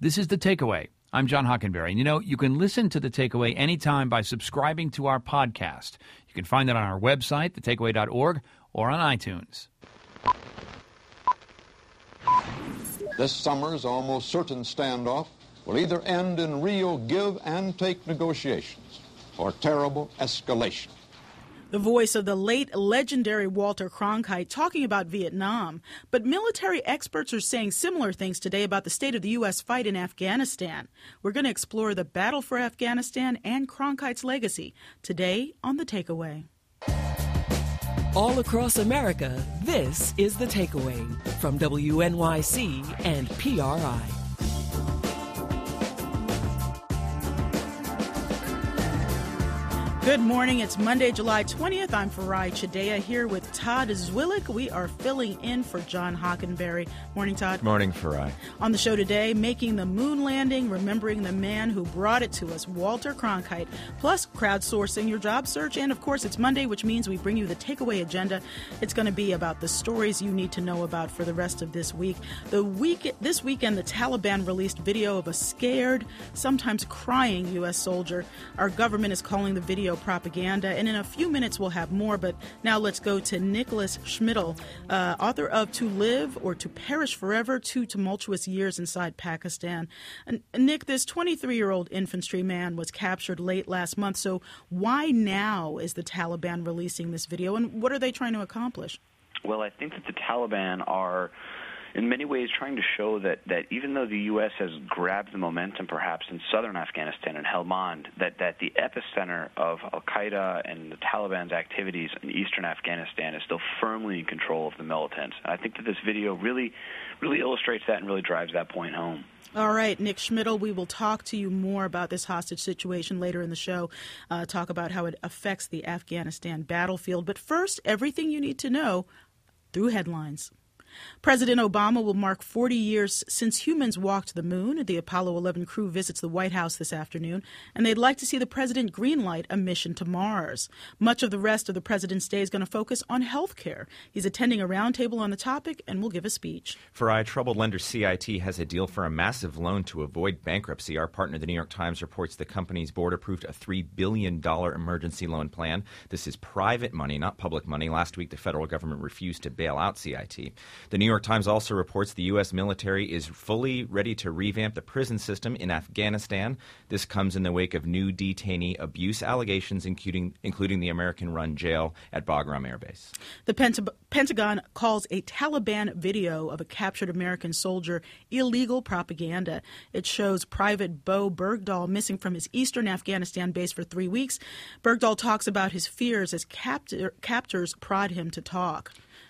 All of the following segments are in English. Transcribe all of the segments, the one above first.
This is The Takeaway. I'm John Hockenberry. And you can listen to The Takeaway anytime by subscribing to our podcast. You can find it on our website, thetakeaway.org, or on iTunes. This summer's almost certain standoff will either end in real give and take negotiations or terrible escalation. The voice of the late legendary Walter Cronkite talking about Vietnam. But military experts are saying similar things today about the state of the U.S. fight in Afghanistan. We're going to explore the battle for Afghanistan and Cronkite's legacy today on The Takeaway. All across America, this is The Takeaway from WNYC and PRI. Good morning. It's Monday, July 20th. I'm Farai Chidea here with Todd Zwillich. We are filling in for John Hockenberry. Morning, Todd. Morning, Farai. On the show today, making the moon landing, remembering the man who brought it to us, Walter Cronkite, plus crowdsourcing your job search. And, of course, it's Monday, which means we bring you the takeaway agenda. It's going to be about the stories you need to know about for the rest of this week. This weekend, the Taliban released video of a scared, sometimes crying U.S. soldier. Our government is calling the video propaganda, and in a few minutes we'll have more, but now let's go to Nicholas Schmidl, author of To Live or to Perish Forever, Two Tumultuous Years Inside Pakistan. And Nick, this 23-year-old infantryman was captured late last month, so why now is the Taliban releasing this video, and what are they trying to accomplish? Well, I think that the Taliban are in many ways trying to show that even though the U.S. has grabbed the momentum perhaps in southern Afghanistan and Helmand, that the epicenter of al-Qaeda and the Taliban's activities in eastern Afghanistan is still firmly in control of the militants. And I think that this video really illustrates that and really drives that point home. All right, Nick Schmidl, we will talk to you more about this hostage situation later in the show, talk about how it affects the Afghanistan battlefield. But first, everything you need to know through headlines. President Obama will mark 40 years since humans walked the moon. The Apollo 11 crew visits the White House this afternoon, and they'd like to see the president greenlight a mission to Mars. Much of the rest of the president's day is going to focus on health care. He's attending a roundtable on the topic and will give a speech. Farai, troubled lender CIT has a deal for a massive loan to avoid bankruptcy. Our partner, the New York Times, reports the company's board approved a $3 billion emergency loan plan. This is private money, not public money. Last week, the federal government refused to bail out CIT. The New York Times also reports the U.S. military is fully ready to revamp the prison system in Afghanistan. This comes in the wake of new detainee abuse allegations, including the American-run jail at Bagram Air Base. The Pentagon calls a Taliban video of a captured American soldier illegal propaganda. It shows Private Bo Bergdahl missing from his eastern Afghanistan base for 3 weeks. Bergdahl talks about his fears as captors prod him to talk.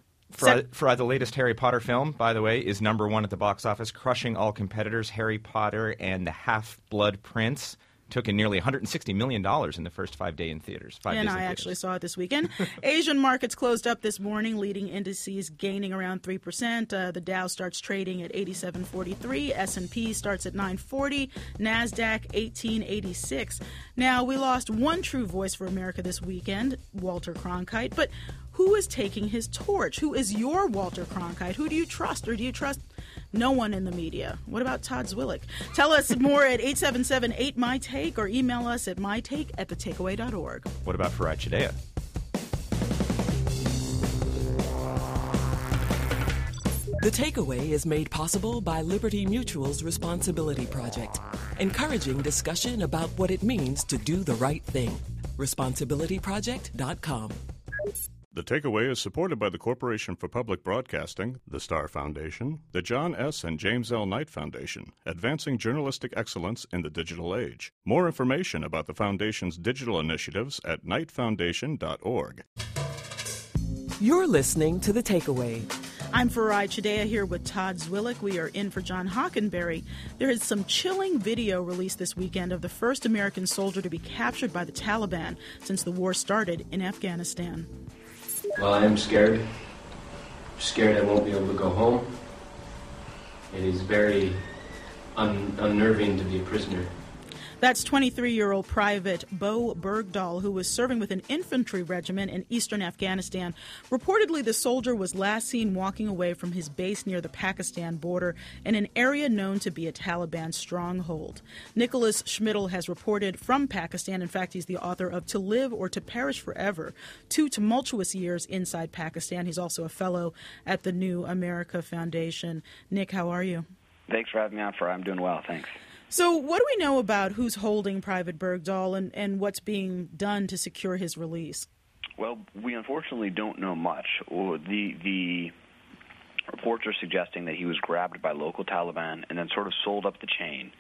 For the latest Harry Potter film, by the way, is #1 at the box office, crushing all competitors. Harry Potter and the Half-Blood Prince took in nearly $160 million in the first 5 days in theaters. And I actually saw it this weekend. Asian markets closed up this morning, leading indices gaining around 3%. The Dow starts trading at 87.43. S&P starts at 940. NASDAQ 1886. Now, we lost one true voice for America this weekend, Walter Cronkite. But who is taking his torch? Who is your Walter Cronkite? Who do you trust, or do you trust no one in the media? What about Todd Zwillich? Tell us more at 877-8MY-TAKE or email us at mytake@thetakeaway.org. What about Farai Chidea? The Takeaway is made possible by Liberty Mutual's Responsibility Project, encouraging discussion about what it means to do the right thing. ResponsibilityProject.com. The Takeaway is supported by the Corporation for Public Broadcasting, the Star Foundation, the John S. and James L. Knight Foundation, advancing journalistic excellence in the digital age. More information about the Foundation's digital initiatives at knightfoundation.org. You're listening to The Takeaway. I'm Farai Chidea here with Todd Zwillich. We are in for John Hockenberry. There is some chilling video released this weekend of the first American soldier to be captured by the Taliban since the war started in Afghanistan. Well, I'm scared. Scared I won't be able to go home. It is very unnerving to be a prisoner. That's 23-year-old Private Bo Bergdahl, who was serving with an infantry regiment in eastern Afghanistan. Reportedly, the soldier was last seen walking away from his base near the Pakistan border in an area known to be a Taliban stronghold. Nicholas Schmidl has reported from Pakistan. In fact, he's the author of To Live or to Perish Forever, 2 Tumultuous Years Inside Pakistan. He's also a fellow at the New America Foundation. Nick, how are you? Thanks for having me on. I'm doing well, thanks. So what do we know about who's holding Private Bergdahl and what's being done to secure his release? Well, we unfortunately don't know much. The reports are suggesting that he was grabbed by local Taliban and then sort of sold up the chain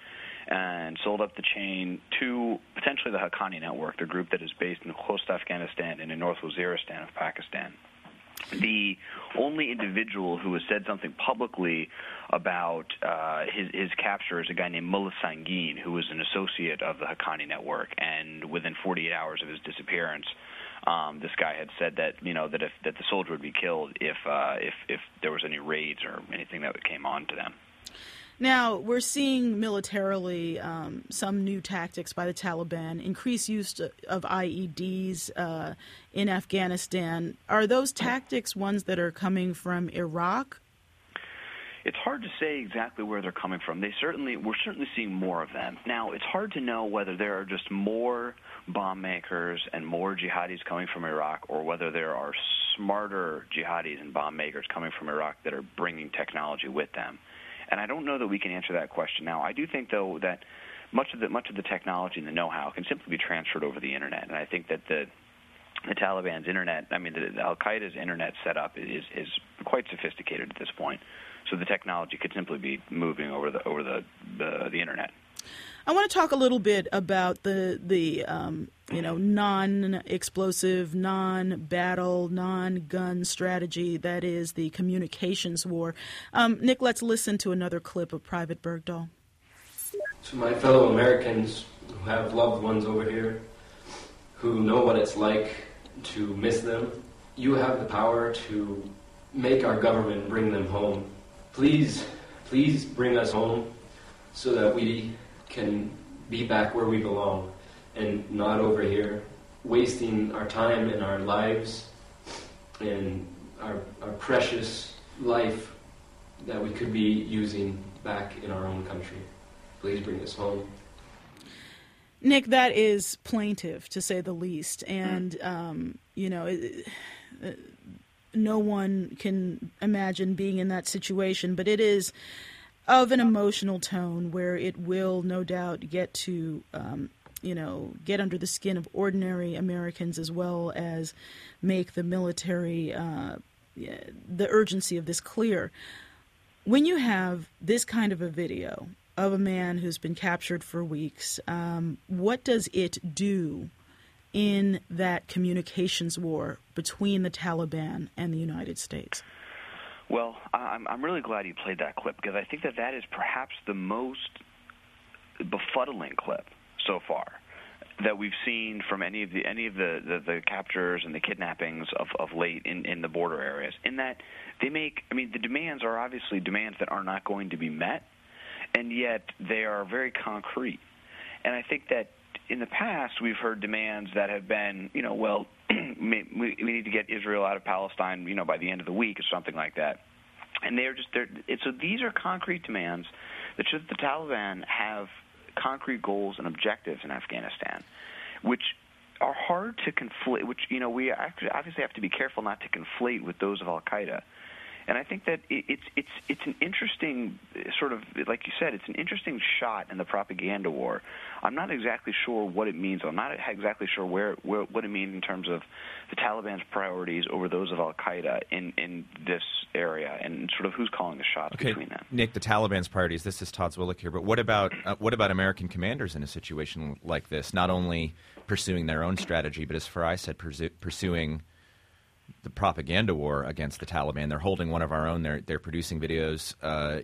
to potentially the Haqqani Network, the group that is based in Khost, Afghanistan, and in North Waziristan of Pakistan. The only individual who has said something publicly about his capture is a guy named Mullah Sangin, who was an associate of the Haqqani Network. And within 48 hours of his disappearance, this guy had said that that the soldier would be killed if there was any raids or anything that came on to them. Now, we're seeing militarily some new tactics by the Taliban, increased use of IEDs in Afghanistan. Are those tactics ones that are coming from Iraq? It's hard to say exactly where they're coming from. We're certainly seeing more of them. Now, it's hard to know whether there are just more bomb makers and more jihadis coming from Iraq, or whether there are smarter jihadis and bomb makers coming from Iraq that are bringing technology with them. And I don't know that we can answer that question now. I do think, though, that much of the technology and the know-how can simply be transferred over the internet. And I think that the Taliban's internet, the Al-Qaeda's internet setup is quite sophisticated at this point. So the technology could simply be moving over the internet. I want to talk a little bit about the non-explosive, non-battle, non-gun strategy that is the communications war. Nick, let's listen to another clip of Private Bergdahl. To my fellow Americans who have loved ones over here, who know what it's like to miss them, you have the power to make our government bring them home. Please bring us home so that we can be back where we belong and not over here, wasting our time and our lives and our precious life that we could be using back in our own country. Please bring us home. Nick, that is plaintive, to say the least. And, no one can imagine being in that situation, but it is of an emotional tone where it will no doubt get to, get under the skin of ordinary Americans, as well as make the military, the urgency of this clear. When you have this kind of a video of a man who's been captured for weeks, what does it do in that communications war between the Taliban and the United States? Well, I'm really glad you played that clip, because I think that is perhaps the most befuddling clip so far that we've seen from any of the captures and the kidnappings of late in the border areas. In that they make, the demands are obviously demands that are not going to be met, and yet they are very concrete. And I think that in the past, we've heard demands that have been, we need to get Israel out of Palestine, by the end of the week or something like that. And so these are concrete demands that show that the Taliban have concrete goals and objectives in Afghanistan, which are hard to conflate, which, we obviously have to be careful not to conflate with those of Al-Qaeda. And I think that it's an interesting sort of, like you said, it's an interesting shot in the propaganda war. I'm not exactly sure what it means. I'm not exactly sure what it means in terms of the Taliban's priorities over those of Al-Qaeda in this area, and sort of who's calling the shots between them. Nick, the Taliban's priorities, this is Todd Zwillich here, but what about American commanders in a situation like this, not only pursuing their own strategy, but as Farai said, pursuing the propaganda war against the Taliban? They're holding one of our own. They're producing videos.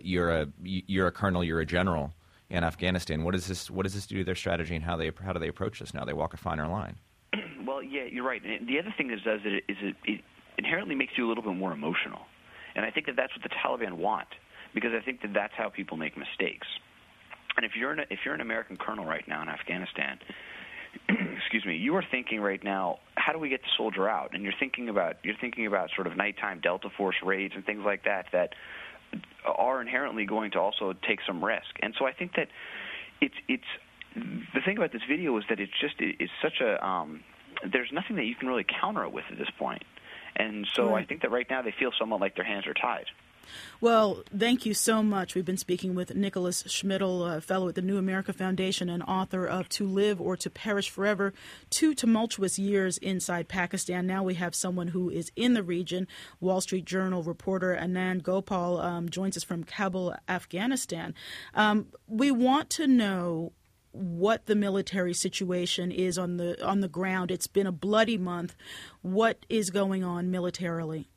You're a colonel. You're a general in Afghanistan. What does this do to their strategy, and how do they approach this now? They walk a finer line. Well, yeah, you're right. And the other thing it inherently makes you a little bit more emotional, and I think that that's what the Taliban want, because I think that that's how people make mistakes. And if you're an American colonel right now in Afghanistan, excuse me, you are thinking right now, how do we get the soldier out? And you're thinking about sort of nighttime Delta Force raids and things like that are inherently going to also take some risk. And so I think that it's the thing about this video is that it's such a there's nothing that you can really counter it with at this point. And so I think that right now they feel somewhat like their hands are tied. Well, thank you so much. We've been speaking with Nicholas Schmidl, a fellow at the New America Foundation and author of To Live or to Perish Forever, 2 Tumultuous Years Inside Pakistan. Now we have someone who is in the region. Wall Street Journal reporter Anand Gopal joins us from Kabul, Afghanistan. We want to know what the military situation is on the ground. It's been a bloody month. What is going on militarily?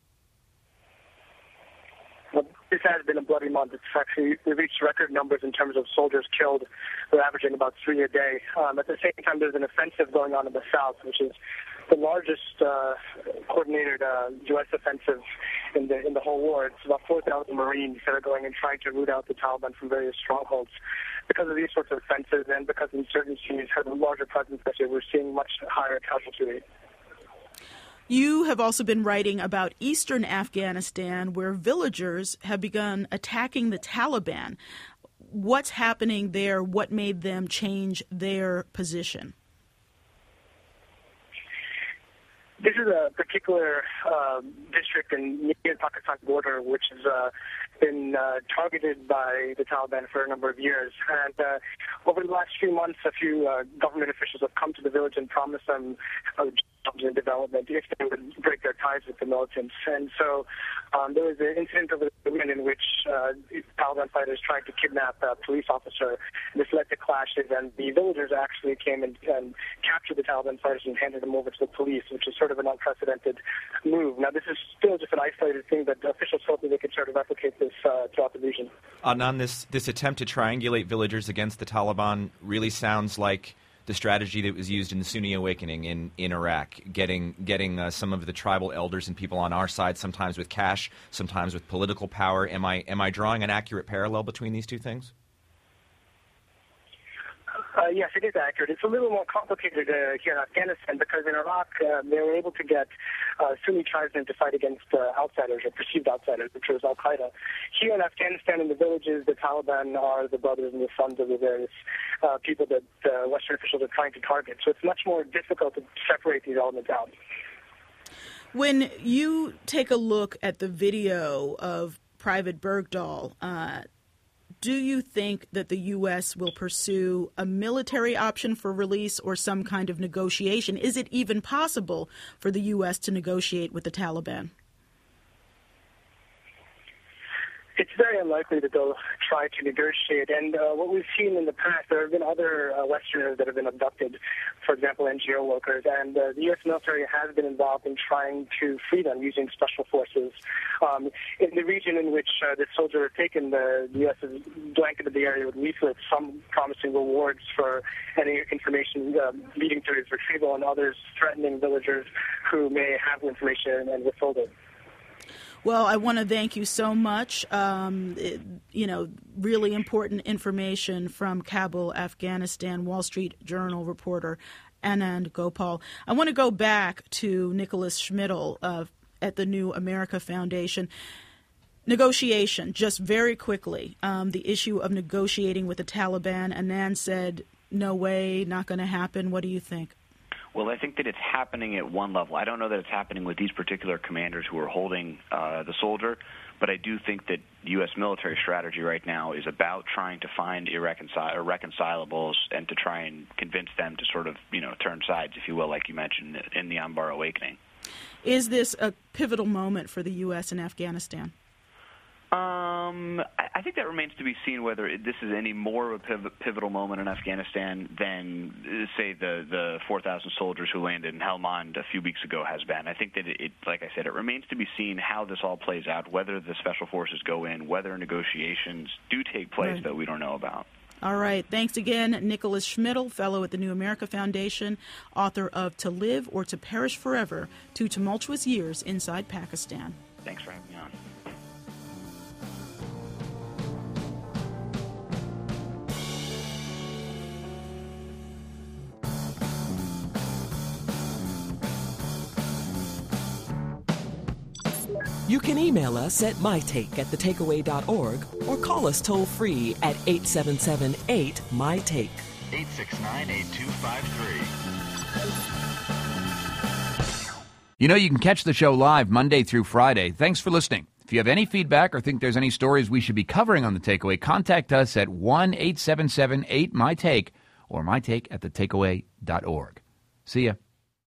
Well, this has been a bloody month. It's actually, we reached record numbers in terms of soldiers killed. We're averaging about 3 a day. At the same time, there's an offensive going on in the south, which is the largest coordinated U.S. offensive in the whole war. It's about 4,000 Marines that are going and trying to root out the Taliban from various strongholds. Because of these sorts of offensives and because insurgencies have a larger presence this year, we're seeing much higher casualty rate. You have also been writing about eastern Afghanistan, where villagers have begun attacking the Taliban. What's happening there? What made them change their position? This is a particular district in the Indian-Pakistan border, which has been targeted by the Taliban for a number of years. And over the last few months, a few government officials have come to the village and promised them jobs and development if they would break their ties with the militants. And so there was an incident over the weekend in which Taliban fighters tried to kidnap a police officer. This led to clashes, and the villagers actually came and captured the Taliban fighters and handed them over to the police, which is sort of an unprecedented move. Now, this is still just an isolated thing, but officials hope that they could sort of replicate this throughout the region. On this attempt to triangulate villagers against the Taliban really sounds like the strategy that was used in the Sunni awakening in Iraq, getting some of the tribal elders and people on our side, sometimes with cash, sometimes with political power. Am I drawing an accurate parallel between these two things? Yes, it is accurate. It's a little more complicated here in Afghanistan because in Iraq they were able to get Sunni tribesmen to fight against outsiders or perceived outsiders, which was Al-Qaeda. Here in Afghanistan, in the villages, the Taliban are the brothers and the sons of the various people that Western officials are trying to target. So it's much more difficult to separate these elements out. When you take a look at the video of Private Bergdahl, do you think that the U.S. will pursue a military option for release or some kind of negotiation? Is it even possible for the U.S. to negotiate with the Taliban? It's very unlikely that they'll try to negotiate. And what we've seen in the past, there have been other Westerners that have been abducted, for example, NGO workers. And the U.S. military has been involved in trying to free them using special forces. In the region in which this soldier was taken, the U.S. has blanketed the area with leaflets, some promising rewards for any information leading to his retrieval, and others threatening villagers who may have information and withhold it. Well, I want to thank you so much. Really important information from Kabul, Afghanistan, Wall Street Journal reporter Anand Gopal. I want to go back to Nicholas Schmidl at the New America Foundation. Negotiation, just very quickly, the issue of negotiating with the Taliban. Anand said, no way, not going to happen. What do you think? Well, I think that it's happening at one level. I don't know that it's happening with these particular commanders who are holding the soldier, but I do think that U.S. military strategy right now is about trying to find irreconcilables and to try and convince them to sort of, turn sides, if you will, like you mentioned, in the Anbar awakening. Is this a pivotal moment for the U.S. in Afghanistan? I think that remains to be seen whether this is any more of a pivotal moment in Afghanistan than, say, the 4,000 soldiers who landed in Helmand a few weeks ago has been. I think that like I said, it remains to be seen how this all plays out, whether the special forces go in, whether negotiations do take place that we don't know about. All right. Thanks again, Nicholas Schmidl, fellow at the New America Foundation, author of To Live or to Perish Forever, 2 Tumultuous Years Inside Pakistan. Thanks for having me on. You can email us at mytake@thetakeaway.org or call us toll-free at 877-8-MY-TAKE. 869-8253. You know, you can catch the show live Monday through Friday. Thanks for listening. If you have any feedback or think there's any stories we should be covering on The Takeaway, contact us at 1-877-8-MY-TAKE or mytake@thetakeaway.org. See ya.